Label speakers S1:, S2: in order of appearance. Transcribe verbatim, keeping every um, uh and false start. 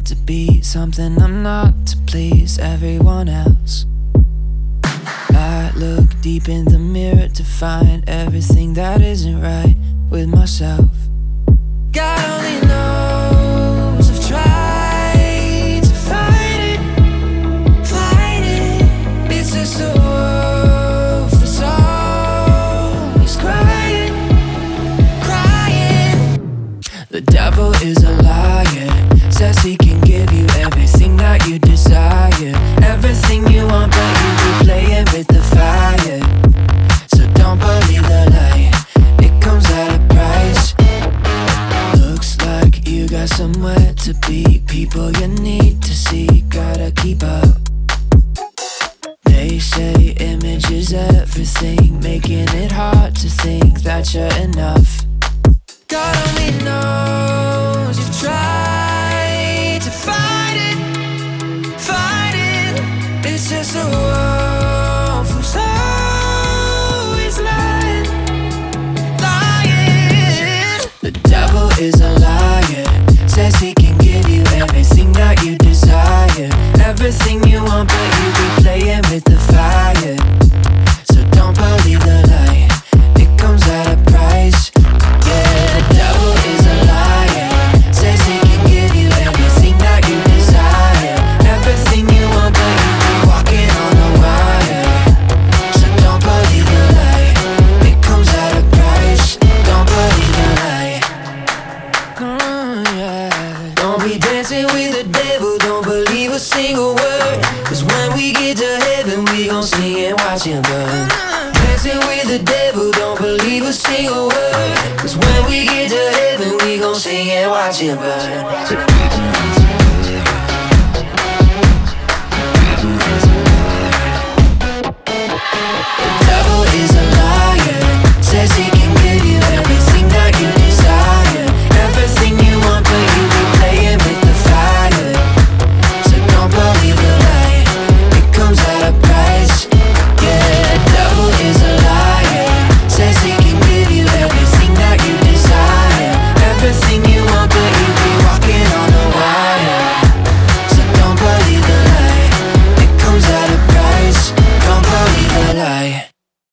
S1: pretend to be something I'm not to please everyone else. I look deep in the mirror to find everything that isn't right with myself. God only knows I've tried to fight it, fight it. It's just a wolf that's always crying, crying. The devil is a liar, says he can give you everything that you desire, everything you want, but you be playing with the fire. So don't believe the lie, it comes at a price. Looks like you got somewhere to be, people you need to see, gotta keep up. They say image is everything, making it hard to think that you're enough. God only knows you've tried to fight it, fight it. It's just a wolf who's always lying, lying. The devil is a liar, says he can give you everything that you desire, everything you want, but you be playing with the fire. So don't believe the lie, it comes at a price. Yeah, the devil is a liar, says he can give you everything that you desire, everything you want, but you be walking on a wire. So don't believe the lie, it comes at a price. Don't believe the lie. Mm, yeah. Don't be dancing with the devil, don't believe a single word, cause when we get to heaven we gon' see and watch him burn. Dancing with the devil, don't believe a single word, cause when we get to heaven we gon' see and watch him burn.